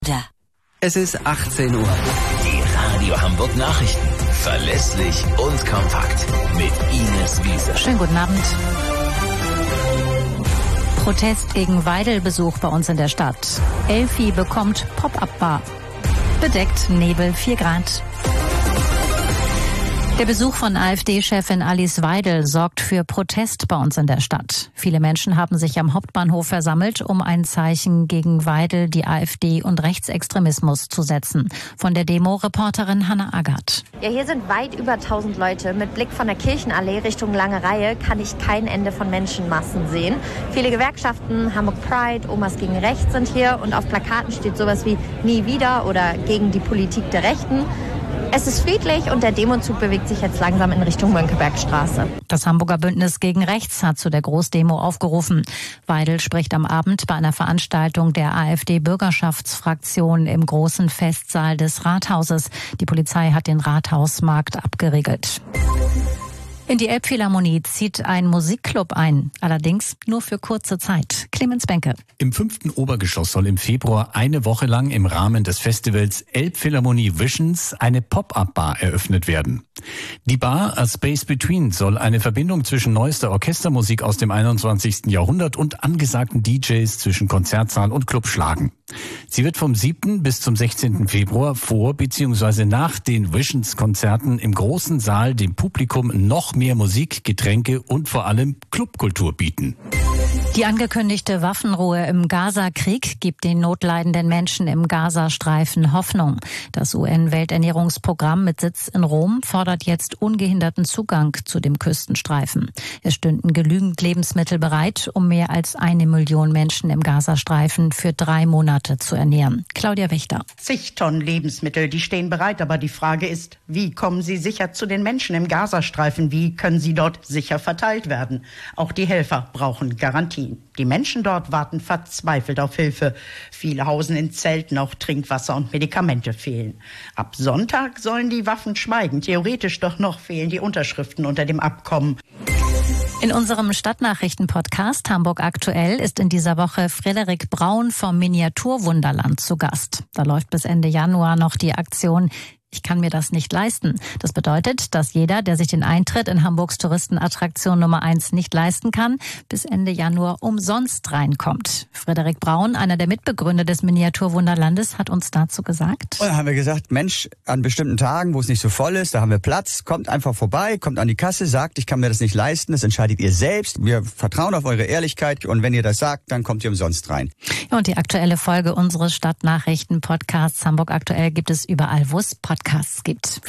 Da. Es ist 18 Uhr. Die Radio Hamburg Nachrichten. Verlässlich und kompakt. Mit Ines Wiese. Schönen guten Abend. Protest gegen Weidel-Besuch bei uns in der Stadt. Elfi bekommt Pop-up-Bar. Bedeckt, Nebel 4 Grad. Der Besuch von AfD-Chefin Alice Weidel sorgt für Protest bei uns in der Stadt. Viele Menschen haben sich am Hauptbahnhof versammelt, um ein Zeichen gegen Weidel, die AfD und Rechtsextremismus zu setzen. Von der Demo Reporterin Hannah Agath. Ja, hier sind weit über 1000 Leute. Mit Blick von der Kirchenallee Richtung Lange Reihe kann ich kein Ende von Menschenmassen sehen. Viele Gewerkschaften, Hamburg Pride, Omas gegen Rechts sind hier und auf Plakaten steht sowas wie Nie wieder oder gegen die Politik der Rechten. Es ist friedlich und der Demozug bewegt sich jetzt langsam in Richtung Mönckebergstraße. Das Hamburger Bündnis gegen Rechts hat zu der Großdemo aufgerufen. Weidel spricht am Abend bei einer Veranstaltung der AfD-Bürgerschaftsfraktion im großen Festsaal des Rathauses. Die Polizei hat den Rathausmarkt abgeriegelt. In die Elbphilharmonie zieht ein Musikclub ein, allerdings nur für kurze Zeit. Clemens Benke. Im 5. Obergeschoss soll im Februar eine Woche lang im Rahmen des Festivals Elbphilharmonie Visions eine Pop-up-Bar eröffnet werden. Die Bar A Space Between soll eine Verbindung zwischen neuester Orchestermusik aus dem 21. Jahrhundert und angesagten DJs zwischen Konzertsaal und Club schlagen. Sie wird vom 7. bis zum 16. Februar vor bzw. nach den Visions-Konzerten im großen Saal dem Publikum noch mehr Musik, Getränke und vor allem Clubkultur bieten. Die angekündigte Waffenruhe im Gaza-Krieg gibt den notleidenden Menschen im Gazastreifen Hoffnung. Das UN-Welternährungsprogramm mit Sitz in Rom fordert jetzt ungehinderten Zugang zu dem Küstenstreifen. Es stünden genügend Lebensmittel bereit, um mehr als 1 Million Menschen im Gazastreifen für 3 Monate zu ernähren. Claudia Wächter. Zig Tonnen Lebensmittel, die stehen bereit. Aber die Frage ist, wie kommen sie sicher zu den Menschen im Gazastreifen? Wie können sie dort sicher verteilt werden? Auch die Helfer brauchen Garantien. Die Menschen dort warten verzweifelt auf Hilfe. Viele hausen in Zelten, auch Trinkwasser und Medikamente fehlen. Ab Sonntag sollen die Waffen schweigen. Theoretisch doch noch fehlen die Unterschriften unter dem Abkommen. In unserem Stadtnachrichten-Podcast Hamburg aktuell ist in dieser Woche Frederik Braun vom Miniaturwunderland zu Gast. Da läuft bis Ende Januar noch die Aktion Ich kann mir das nicht leisten. Das bedeutet, dass jeder, der sich den Eintritt in Hamburgs Touristenattraktion Nummer 1 nicht leisten kann, bis Ende Januar umsonst reinkommt. Frederik Braun, einer der Mitbegründer des Miniaturwunderlandes, hat uns dazu gesagt. Und dann haben wir gesagt, Mensch, an bestimmten Tagen, wo es nicht so voll ist, da haben wir Platz, kommt einfach vorbei, kommt an die Kasse, sagt, ich kann mir das nicht leisten, das entscheidet ihr selbst. Wir vertrauen auf eure Ehrlichkeit und wenn ihr das sagt, dann kommt ihr umsonst rein. Und die aktuelle Folge unseres Stadtnachrichten-Podcasts Hamburg aktuell gibt es überall, wo es Podcasts gibt.